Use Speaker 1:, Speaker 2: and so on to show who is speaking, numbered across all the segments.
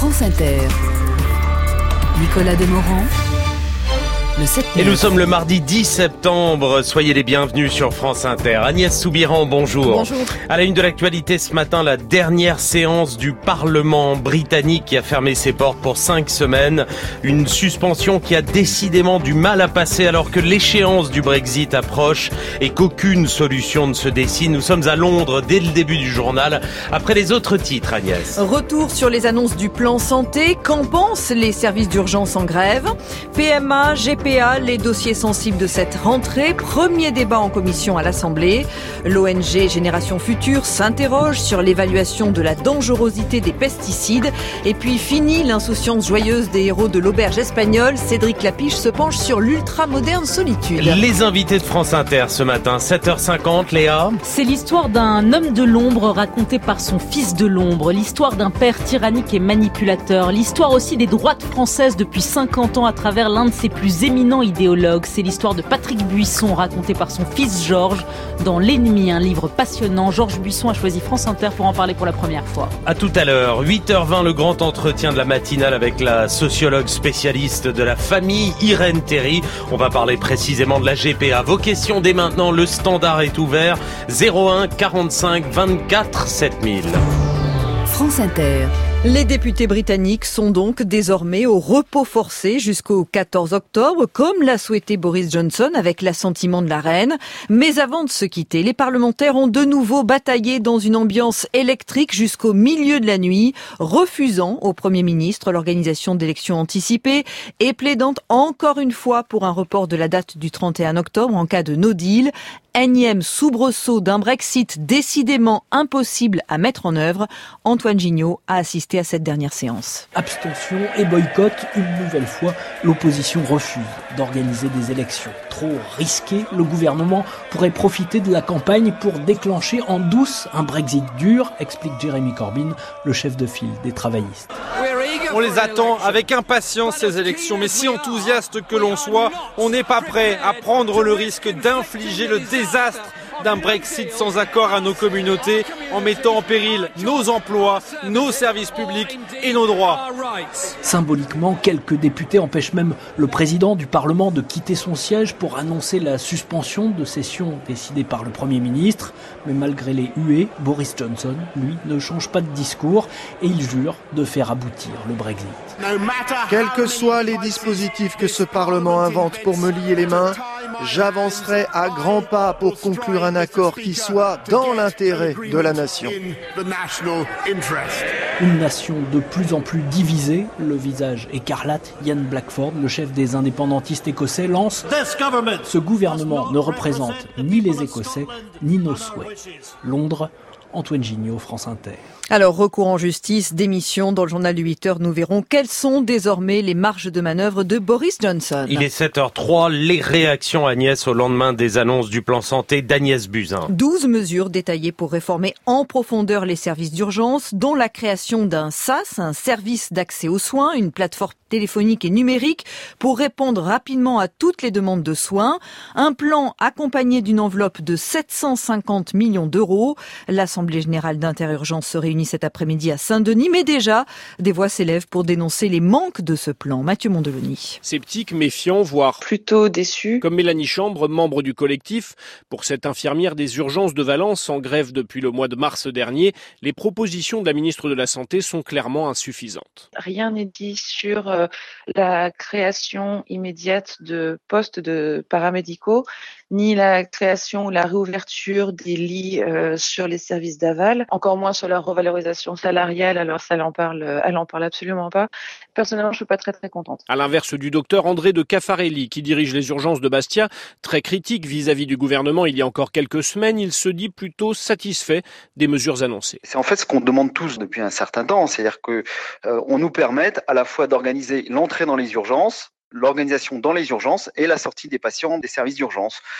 Speaker 1: France Inter. Nicolas Demorand.
Speaker 2: Et nous sommes le mardi 10 septembre. Soyez les bienvenus sur France Inter. Agnès Soubiran, bonjour.
Speaker 3: Bonjour.
Speaker 2: À la une de l'actualité ce matin, la dernière séance du Parlement britannique qui a fermé ses portes pour 5 semaines. Une suspension qui a décidément du mal à passer alors que l'échéance du Brexit approche et qu'aucune solution ne se dessine. Nous sommes à Londres dès le début du journal. Après les autres titres, Agnès.
Speaker 3: Retour sur les annonces du plan santé. Qu'en pensent les services d'urgence en grève? PMA, GPA, les dossiers sensibles de cette rentrée. Premier débat en commission à l'Assemblée. L'ONG Génération Future s'interroge sur l'évaluation de la dangerosité des pesticides. Et puis fini l'insouciance joyeuse des héros de l'auberge espagnole. Cédric Lapiche se penche sur l'ultra-moderne solitude.
Speaker 2: Les invités de France Inter ce matin, 7h50, Léa.
Speaker 4: C'est l'histoire d'un homme de l'ombre raconté par son fils de l'ombre. L'histoire d'un père tyrannique et manipulateur. L'histoire aussi des droites françaises depuis 50 ans à travers l'un de ses plus éminents idéologue. C'est l'histoire de Patrick Buisson racontée par son fils Georges dans L'Ennemi, un livre passionnant. Georges Buisson a choisi France Inter pour en parler pour la première fois.
Speaker 2: À tout à l'heure, 8h20, le grand entretien de la matinale avec la sociologue spécialiste de la famille, Irène Théry. On va parler précisément de la GPA. Vos questions dès maintenant, le standard est ouvert. 01 45 24 7000.
Speaker 1: France Inter.
Speaker 3: Les députés britanniques sont donc désormais au repos forcé jusqu'au 14 octobre, comme l'a souhaité Boris Johnson avec l'assentiment de la reine. Mais avant de se quitter, les parlementaires ont de nouveau bataillé dans une ambiance électrique jusqu'au milieu de la nuit, refusant au Premier ministre l'organisation d'élections anticipées et plaidant encore une fois pour un report de la date du 31 octobre en cas de no deal. Énième soubresaut d'un Brexit décidément impossible à mettre en œuvre. Antoine Gignot a assisté à cette dernière séance.
Speaker 5: Abstention et boycott, une nouvelle fois, l'opposition refuse d'organiser des élections. Trop risqué, le gouvernement pourrait profiter de la campagne pour déclencher en douce un Brexit dur, explique Jeremy Corbyn, le chef de file des travaillistes.
Speaker 6: On les attend avec impatience ces élections, mais si enthousiaste que l'on soit, on n'est pas prêt à prendre le risque d'infliger le désastre d'un Brexit sans accord à nos communautés, en mettant en péril nos emplois, nos services publics et nos droits.
Speaker 5: Symboliquement, quelques députés empêchent même le président du Parlement de quitter son siège pour annoncer la suspension de session décidée par le Premier ministre. Mais malgré les huées, Boris Johnson, lui, ne change pas de discours et il jure de faire aboutir le Brexit.
Speaker 7: Quels que soient les dispositifs que ce Parlement invente pour me lier les mains, j'avancerai à grands pas pour conclure un accord qui soit dans l'intérêt de la nation.
Speaker 5: Une nation de plus en plus divisée, le visage écarlate, Ian Blackford, le chef des indépendantistes écossais, lance « Ce gouvernement ne représente ni les Écossais, ni nos souhaits. » Londres, Antoine Gignot, France Inter.
Speaker 3: Alors, recours en justice, démission. Dans le journal de 8h, nous verrons quelles sont désormais les marges de manœuvre de Boris Johnson.
Speaker 2: Il est 7h03. Les réactions, Agnès, au lendemain des annonces du plan santé d'Agnès Buzyn.
Speaker 3: 12 mesures détaillées pour réformer en profondeur les services d'urgence, dont la création d'un SAS, un service d'accès aux soins, une plateforme téléphonique et numérique pour répondre rapidement à toutes les demandes de soins. Un plan accompagné d'une enveloppe de 750 millions d'euros. L'Assemblée générale d'Interurgence se réunit cet après-midi à Saint-Denis, mais déjà, des voix s'élèvent pour dénoncer les manques de ce plan. Mathieu Mondeloni.
Speaker 6: Sceptique, méfiant, voire
Speaker 8: plutôt déçu.
Speaker 6: Comme Mélanie Chambre, membre du collectif, pour cette infirmière des urgences de Valence en grève depuis le mois de mars dernier, les propositions de la ministre de la Santé sont clairement insuffisantes.
Speaker 8: Rien n'est dit sur la création immédiate de postes de paramédicaux, ni la création ou la réouverture des lits sur les services d'aval, encore moins sur la revalorisation salariale. Alors ça, elle en parle absolument pas. Personnellement, je suis pas très contente.
Speaker 6: À l'inverse du docteur André de Caffarelli, qui dirige les urgences de Bastia, très critique vis-à-vis du gouvernement il y a encore quelques semaines, il se dit plutôt satisfait des mesures annoncées.
Speaker 9: C'est en fait ce qu'on demande tous depuis un certain temps, c'est-à-dire que on nous permette à la fois d'organiser l'entrée dans les urgences, l'organisation dans les urgences et la sortie des patients des services d'urgence.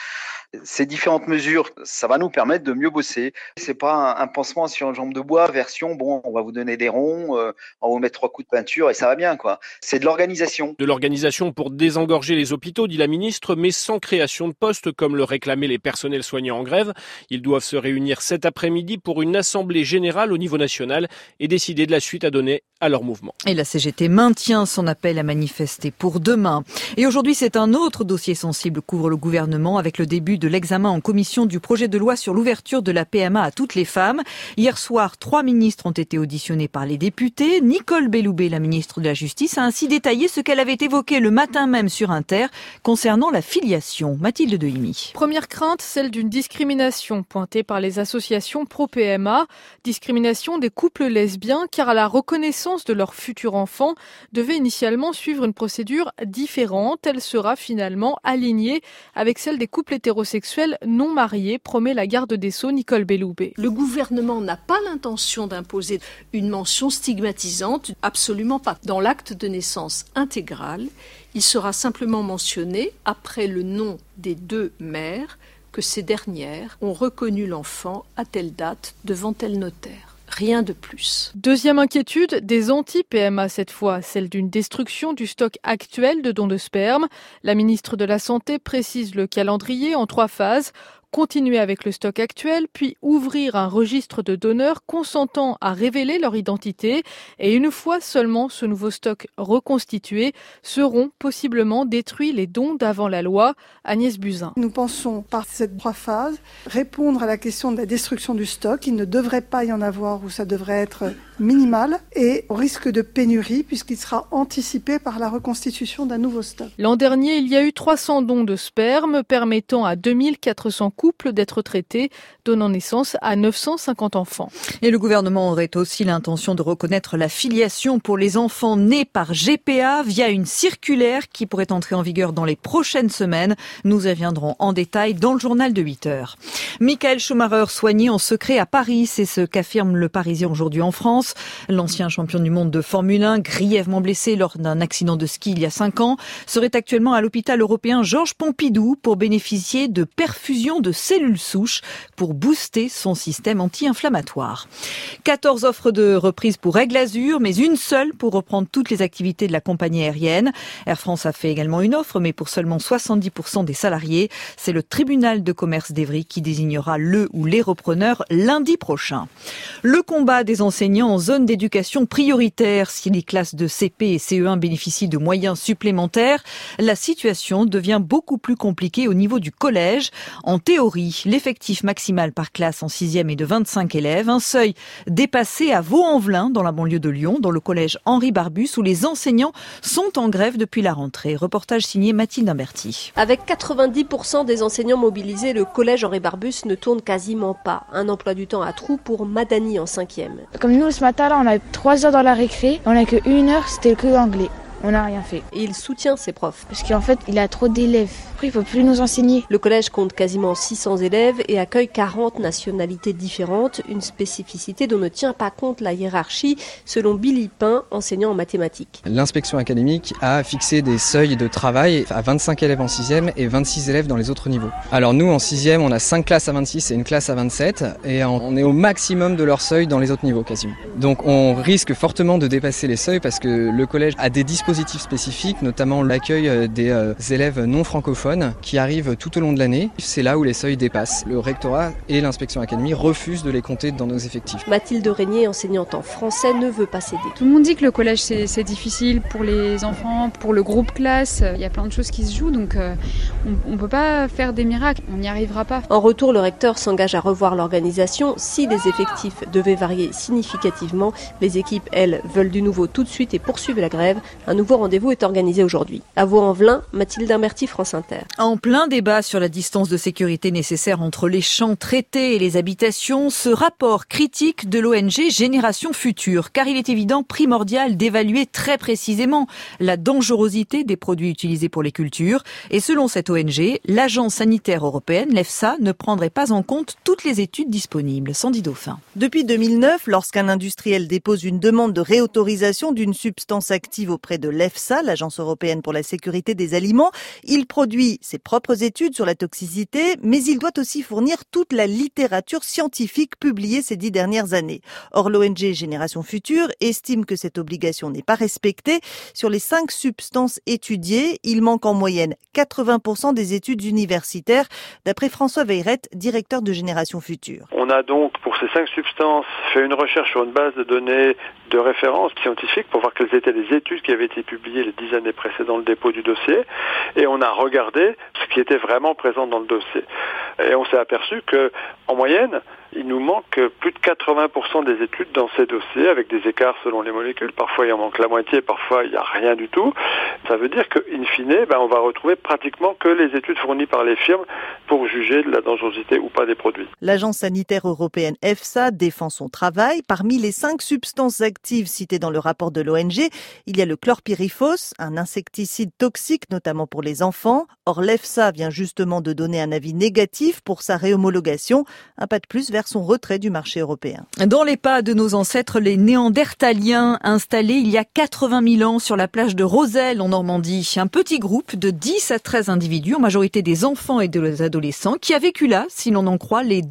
Speaker 9: Ces différentes mesures, ça va nous permettre de mieux bosser. C'est pas un pansement sur une jambe de bois version on va vous donner des ronds, on va vous mettre 3 coups de peinture et ça va bien quoi. C'est de l'organisation.
Speaker 10: De l'organisation pour désengorger les hôpitaux, dit la ministre, mais sans création de postes comme le réclamaient les personnels soignants en grève. Ils doivent se réunir cet après-midi pour une assemblée générale au niveau national et décider de la suite à donner à leur mouvement.
Speaker 3: Et la CGT maintient son appel à manifester pour demain. Et aujourd'hui, c'est un autre dossier sensible qu'ouvre le gouvernement avec le début de l'examen en commission du projet de loi sur l'ouverture de la PMA à toutes les femmes. Hier soir, 3 ministres ont été auditionnés par les députés. Nicole Belloubet, la ministre de la Justice, a ainsi détaillé ce qu'elle avait évoqué le matin même sur Inter concernant la filiation. Mathilde Dehimi.
Speaker 11: Première crainte, celle d'une discrimination pointée par les associations pro-PMA. Discrimination des couples lesbiens car à la reconnaissance de leur futur enfant devait initialement suivre une procédure différente. Elle sera finalement alignée avec celle des couples hétérosexuels non mariés, promet la garde des Sceaux Nicole Belloubet.
Speaker 12: Le gouvernement n'a pas l'intention d'imposer une mention stigmatisante, absolument pas. Dans l'acte de naissance intégral, il sera simplement mentionné, après le nom des 2 mères, que ces dernières ont reconnu l'enfant à telle date devant tel notaire. Rien de plus.
Speaker 11: Deuxième inquiétude, des anti-PMA cette fois, celle d'une destruction du stock actuel de dons de sperme. La ministre de la Santé précise le calendrier en 3 phases. Continuer avec le stock actuel, puis ouvrir un registre de donneurs consentant à révéler leur identité. Et une fois seulement ce nouveau stock reconstitué, seront possiblement détruits les dons d'avant la loi. Agnès Buzyn.
Speaker 13: Nous pensons, par ces 3 phases, répondre à la question de la destruction du stock. Il ne devrait pas y en avoir ou ça devrait être minimal et au risque de pénurie puisqu'il sera anticipé par la reconstitution d'un nouveau stock.
Speaker 11: L'an dernier, il y a eu 300 dons de sperme permettant à 2400 couples d'être traités, donnant naissance à 950 enfants.
Speaker 3: Et le gouvernement aurait aussi l'intention de reconnaître la filiation pour les enfants nés par GPA via une circulaire qui pourrait entrer en vigueur dans les prochaines semaines. Nous y reviendrons en détail dans le journal de 8h. Michael Schumacher soigné en secret à Paris, c'est ce qu'affirme le Parisien aujourd'hui en France. L'ancien champion du monde de Formule 1, grièvement blessé lors d'un accident de ski il y a 5 ans, serait actuellement à l'hôpital européen Georges Pompidou pour bénéficier de perfusion de cellules souches pour booster son système anti-inflammatoire. 14 offres de reprise pour Aigle Azur, mais une seule pour reprendre toutes les activités de la compagnie aérienne. Air France a fait également une offre, mais pour seulement 70% des salariés. C'est le tribunal de commerce d'Évry qui désignera le ou les repreneurs lundi prochain. Le combat des enseignants en zone d'éducation prioritaire. Si les classes de CP et CE1 bénéficient de moyens supplémentaires, la situation devient beaucoup plus compliquée au niveau du collège. En théorie, l'effectif maximal par classe en 6e est de 25 élèves, un seuil dépassé à Vaux-en-Velin, dans la banlieue de Lyon, dans le collège Henri Barbus, où les enseignants sont en grève depuis la rentrée. Reportage signé Mathilde Imberti.
Speaker 14: Avec 90% des enseignants mobilisés, le collège Henri Barbus ne tourne quasiment pas. Un emploi du temps à trous pour Madani en 5e.
Speaker 15: Comme nous, ce matin, là, on a 3 heures dans la récré, on a que 1 heure, c'était que l'anglais. On n'a rien fait.
Speaker 14: Et il soutient ses profs.
Speaker 15: Parce qu'en fait, il a trop d'élèves. Après, il ne faut plus nous enseigner.
Speaker 14: Le collège compte quasiment 600 élèves et accueille 40 nationalités différentes. Une spécificité dont ne tient pas compte la hiérarchie, selon Billy Pain, enseignant en mathématiques.
Speaker 16: L'inspection académique a fixé des seuils de travail à 25 élèves en 6e et 26 élèves dans les autres niveaux. Alors nous, en 6e, on a 5 classes à 26 et une classe à 27. Et on est au maximum de leur seuil dans les autres niveaux, quasiment. Donc on risque fortement de dépasser les seuils parce que le collège a des dispositifs spécifiques, notamment l'accueil des élèves non francophones qui arrivent tout au long de l'année. C'est là où les seuils dépassent. Le rectorat et l'inspection académique refusent de les compter dans nos effectifs.
Speaker 14: Mathilde Régnier, enseignante en français, ne veut pas céder.
Speaker 17: Tout le monde dit que le collège c'est difficile pour les enfants, pour le groupe classe. Il y a plein de choses qui se jouent, donc on ne peut pas faire des miracles. On n'y arrivera pas.
Speaker 14: En retour, le recteur s'engage à revoir l'organisation si les effectifs devaient varier significativement. Les équipes, elles, veulent du nouveau tout de suite et poursuivent la grève. Un nouveau rendez-vous est organisé aujourd'hui. À Vaux-en-Velin, Mathilde Imberti, France Inter.
Speaker 3: En plein débat sur la distance de sécurité nécessaire entre les champs traités et les habitations, ce rapport critique de l'ONG Génération Future, car il est évident primordial d'évaluer très précisément la dangerosité des produits utilisés pour les cultures. Et selon cette ONG, l'Agence sanitaire européenne, l'EFSA, ne prendrait pas en compte toutes les études disponibles. Sandy Dauphin.
Speaker 18: Depuis 2009, lorsqu'un industriel dépose une demande de réautorisation d'une substance active auprès de de l'EFSA, l'Agence européenne pour la sécurité des aliments. Il produit ses propres études sur la toxicité, mais il doit aussi fournir toute la littérature scientifique publiée ces 10 dernières années. Or, l'ONG Génération Future estime que cette obligation n'est pas respectée. Sur les 5 substances étudiées, il manque en moyenne 80% des études universitaires, d'après François Veyrette, directeur de Génération Future.
Speaker 19: On a donc, pour ces 5 substances, fait une recherche sur une base de données de référence scientifique pour voir quelles étaient les études qui avaient été publiées les 10 années précédant le dépôt du dossier. Et on a regardé ce qui était vraiment présent dans le dossier. Et on s'est aperçu que, en moyenne, il nous manque plus de 80% des études dans ces dossiers, avec des écarts selon les molécules. Parfois, il en manque la moitié, parfois, il n'y a rien du tout. Ça veut dire qu'in fine, on va retrouver pratiquement que les études fournies par les firmes pour juger de la dangerosité ou pas des produits.
Speaker 18: L'Agence sanitaire européenne EFSA défend son travail. Parmi les 5 substances actives citées dans le rapport de l'ONG, il y a le chlorpyrifos, un insecticide toxique, notamment pour les enfants. Or, l'EFSA vient justement de donner un avis négatif pour sa réhomologation. Un pas de plus vers son retrait du marché européen.
Speaker 3: Dans les pas de nos ancêtres, les Néandertaliens, installés il y a 80 000 ans sur la plage de Roselle en Normandie. Un petit groupe de 10 à 13 individus, en majorité des enfants et des adolescents, qui a vécu là, si l'on en croit, les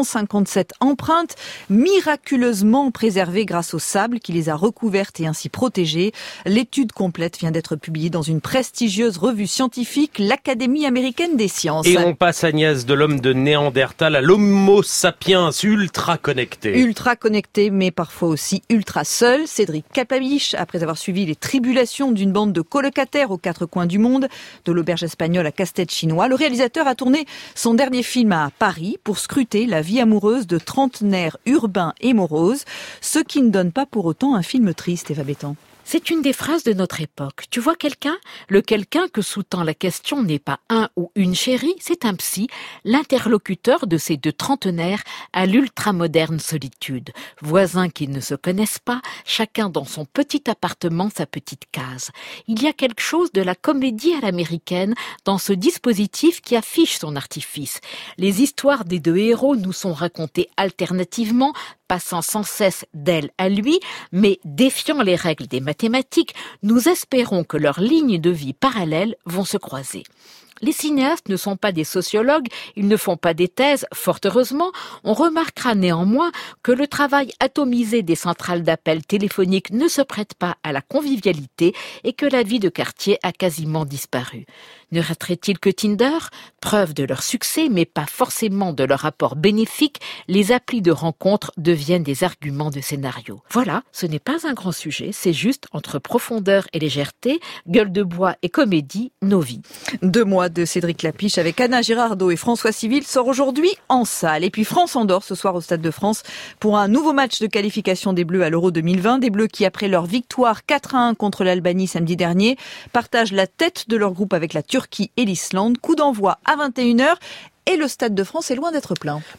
Speaker 3: 257 empreintes miraculeusement préservées grâce au sable qui les a recouvertes et ainsi protégées. L'étude complète vient d'être publiée dans une prestigieuse revue scientifique, l'Académie américaine des sciences.
Speaker 2: Et on passe, Agnès, de l'homme de Néandertal à l'Homo sapiens ultra connecté.
Speaker 3: Ultra connecté, mais parfois aussi ultra seul. Cédric Capabiche, après avoir suivi les tribulations d'une bande de colocataires aux 4 coins du monde, de l'auberge espagnole à casse-tête chinois, le réalisateur a tourné son dernier film à Paris pour scruter la vie amoureuse de trentenaires urbains et moroses, ce qui ne donne pas pour autant un film triste, Eva Bétan.
Speaker 20: C'est une des phrases de notre époque. Tu vois quelqu'un ? Le quelqu'un que sous-tend la question n'est pas un ou une chérie, c'est un psy, l'interlocuteur de ces 2 trentenaires à l'ultramoderne solitude. Voisins qui ne se connaissent pas, chacun dans son petit appartement, sa petite case. Il y a quelque chose de la comédie à l'américaine dans ce dispositif qui affiche son artifice. Les histoires des 2 héros nous sont racontées alternativement, passant sans cesse d'elle à lui, mais défiant les règles des mathématiques, nous espérons que leurs lignes de vie parallèles vont se croiser. Les cinéastes ne sont pas des sociologues, ils ne font pas des thèses, fort heureusement. On remarquera néanmoins que le travail atomisé des centrales d'appel téléphoniques ne se prête pas à la convivialité et que la vie de quartier a quasiment disparu. Ne raterait-il que Tinder ? Preuve de leur succès, mais pas forcément de leur apport bénéfique, les applis de rencontres deviennent des arguments de scénario. Voilà, ce n'est pas un grand sujet, c'est juste entre profondeur et légèreté, gueule de bois et comédie, nos vies.
Speaker 3: 2 mois de Cédric Lapiche avec Anna Girardot et François Civil sort aujourd'hui en salle. Et puis France-Andorre ce soir au Stade de France pour un nouveau match de qualification des Bleus à l'Euro 2020. Des Bleus qui, après leur victoire 4-1 contre l'Albanie samedi dernier, partagent la tête de leur groupe avec la Turquie et l'Islande. Coup d'envoi à 21h et le Stade de France est loin d'être plein.